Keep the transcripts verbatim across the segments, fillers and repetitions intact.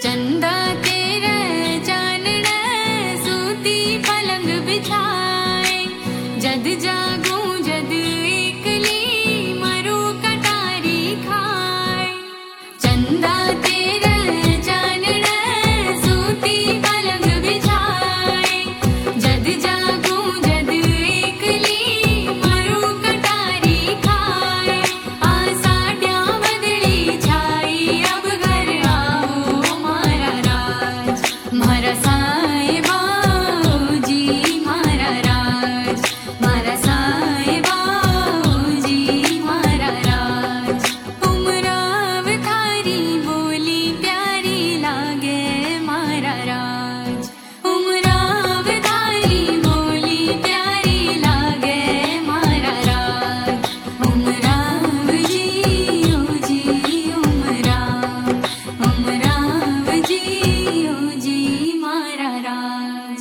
चंदा तेरे चानने सूती पलंग बिछाए, जद जागूं जद एकली मरू कटारी खाए। चंदा तेरे चानने सूती पलंग बिछाए, जद जागूं जद एकली मरू कटारी खाए। आसाड्या बदली छाई अब घर आओ मारा राज, मारा साहिबा जी मारा राज, मारा साहिबा जी मारा राज। उमराव थारी बोली प्यारी लागे मारा राज, उमराव थारी बोली प्यारी लागे मारा राज। उमराव जी ओ जी उमराव, उमराव जी ओ जी मारा राज।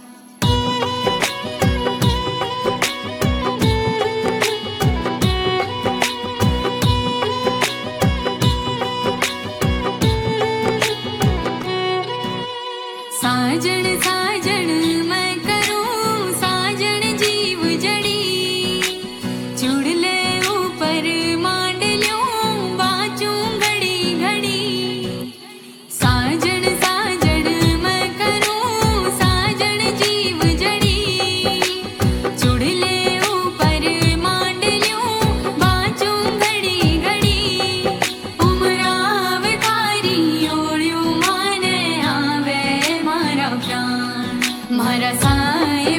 साजन साजन मैं करूं साजन जीव जड़ी, चुड़ले ऊपर मांड ल्यूं बाचूं घड़ी घड़ी। साजन साजन मैं करूं साजन जीव जड़ी, चुड़ले ऊपर मांड ल्यूं बाचूं घड़ी घड़ी। उमराव थारी ओळ्यूं माने आवे मारा प्राण, मारा साहिबा